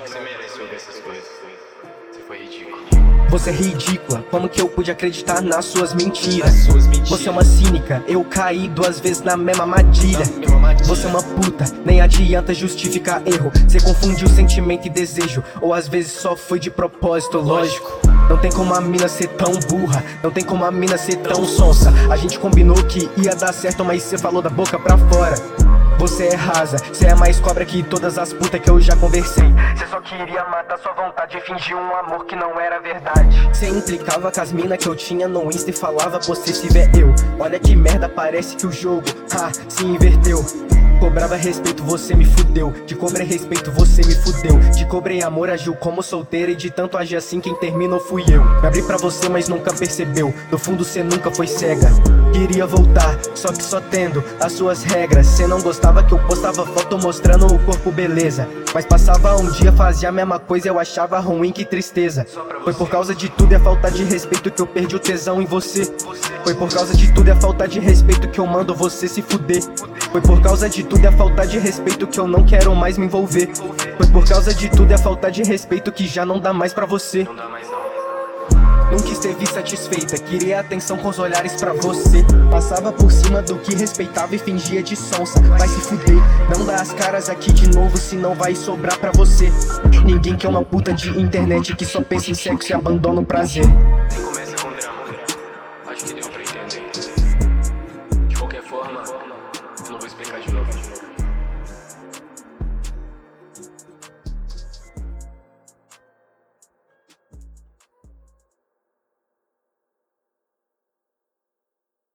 acho que você merece ouvir essas coisas. Você foi ridículo. Você é ridícula, como que eu pude acreditar nas suas mentiras? Você é uma cínica, eu caí 2 vezes na mesma armadilha. Você é uma puta, nem adianta justificar erro. Você confundiu sentimento e desejo, ou às vezes só foi de propósito, lógico. Não tem como a mina ser tão burra, não tem como a mina ser tão sonsa. A gente combinou que ia dar certo, mas cê falou da boca pra fora. Você é rasa, cê é mais cobra que todas as putas que eu já conversei. Cê só queria matar sua vontade e fingir um amor que não era verdade. Cê implicava com as mina que eu tinha no Insta e falava possessiva é eu. Olha que merda, parece que o jogo, se inverteu. Cobrava respeito, você me fudeu. Te cobrei respeito, você me fudeu. Te cobrei amor, agiu como solteira. E de tanto agir assim, quem terminou fui eu. Me abri pra você, mas nunca percebeu. No fundo cê nunca foi cega. Queria voltar, só que só tendo as suas regras. Cê não gostava que eu postava foto mostrando o corpo, beleza. Mas passava um dia, fazia a mesma coisa, eu achava ruim, que tristeza. Foi por causa de tudo e a falta de respeito que eu perdi o tesão em você. Foi por causa de tudo e a falta de respeito que eu mando você se fuder. Foi por causa de tudo e a falta de respeito que eu não quero mais me envolver. Foi por causa de tudo e a falta de respeito que já não dá mais pra você. Não dá mais não. Nunca esteve satisfeita, queria atenção com os olhares pra você. Passava por cima do que respeitava e fingia de sonsa. Vai se fuder, não dá as caras aqui de novo, senão vai sobrar pra você. Ninguém quer uma puta de internet que só pensa em sexo e abandona o prazer.